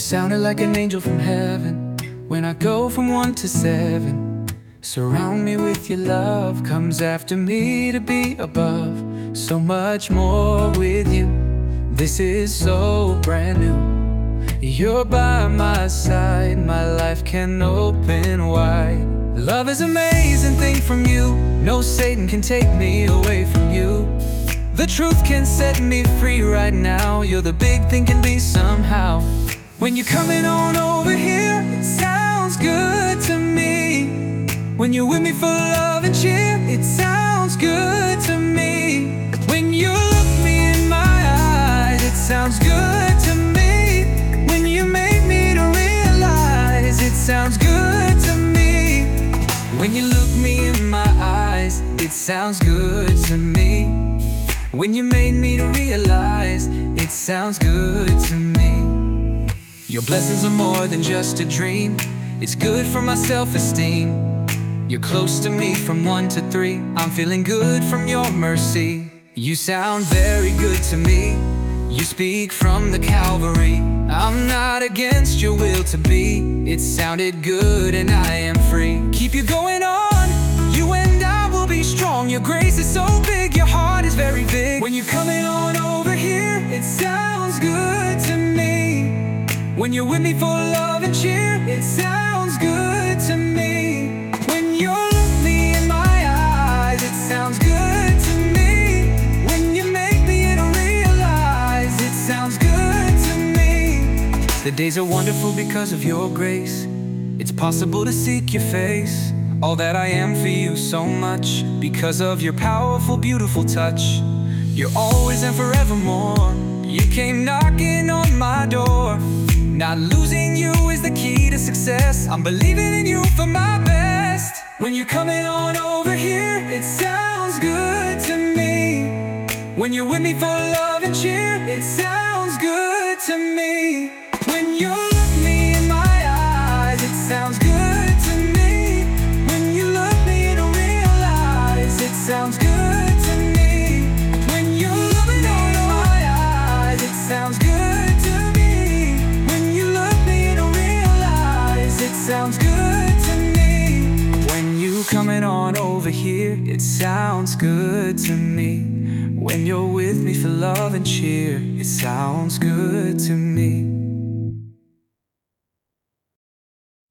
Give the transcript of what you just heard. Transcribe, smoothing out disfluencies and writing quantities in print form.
sounded like an angel from heaven. When I go from 1 to 7, surround me with your love. Comes after me to be above. So much more with you. This is so brand new. You're by my side, my life can open wide. Love is an amazing thing from you. No Satan can take me away from you. The truth can set me free right now. You're the big thing can be somehow. When you're coming on over here, it sounds good to me. When you're with me for love and cheer, it sounds good to me. When you look me in my eyes, it sounds good to me. When you make me to realize, it sounds good to me. When you look me in my eyes, it sounds good to me. When you made me to realize, it sounds good to me. Your blessings are more than just a dream. It's good for my self-esteem. You're close to me from 1 to 3. I'm feeling good from your mercy. You sound very good to me. You speak from the Calvary. I'm not against your will to be. It sounded good and I am free. Keep you going on. You and I will be strong. Your grace is so big. Your heart is very big. When you're coming on over here, it sounds good to me. When you're with me for love and cheer, it sounds good to me. When you look me in my eyes, it sounds good to me. When you make me to realize, it sounds good to me. The days are wonderful because of your grace. It's possible to seek your face. All that I am for you so much because of your powerful, beautiful touch. You're always and forevermore. You came knocking on my door. Not losing you is the key to success. I'm believing in you for my best. When you're coming on over here, it sounds good to me. When you're with me for love and cheer, it sounds good to me. When you look me in my eyes, it sounds good to me. When you look me to realize, it sounds good to me. When you look me in my eyes, it sounds good to me. When you look me to realize, it sounds good to me. When you coming on over here, it sounds good to me. When you're with me for love and cheer, it sounds good to me.